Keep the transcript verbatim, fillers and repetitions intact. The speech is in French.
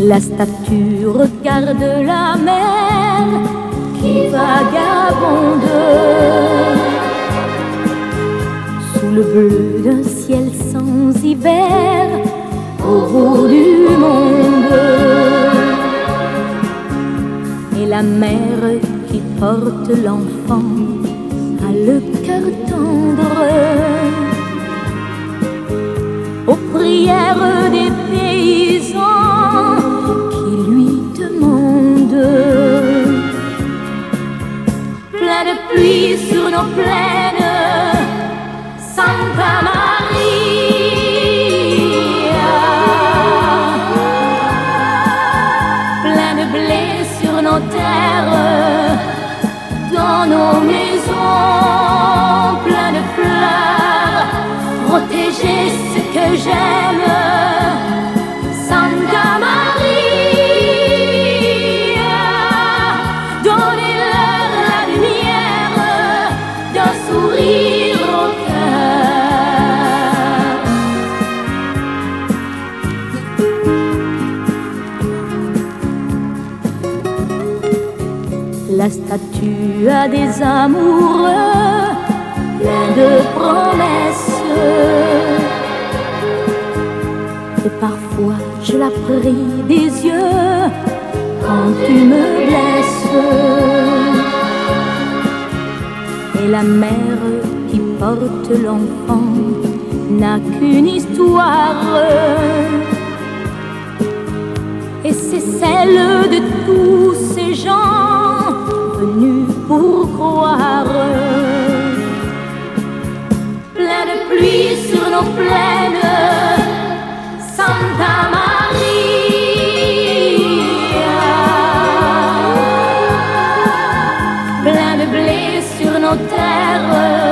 La statue regarde la mer qui vagabonde sous le bleu d'un ciel sans hiver au bout du monde. Et la mère qui porte l'enfant a le cœur tendre aux prières des paysans qui lui demandent. Plein de pluie sur nos plaines, Santa Maria. Plein de blé sur nos terres, dans nos maisons, plein de fleurs, protéger ce que j'aime, Santa Maria. Donnez-leur la lumière d'un sourire au cœur. La statue a des amoureux plein de promesses, et parfois je la prie des yeux quand tu me blesses. Et la mère qui porte l'enfant n'a qu'une histoire, et c'est celle de tous ces gens venus pour croire. Plein de pluie sur nos plaines, Santa Maria. Plein de blé sur nos terres,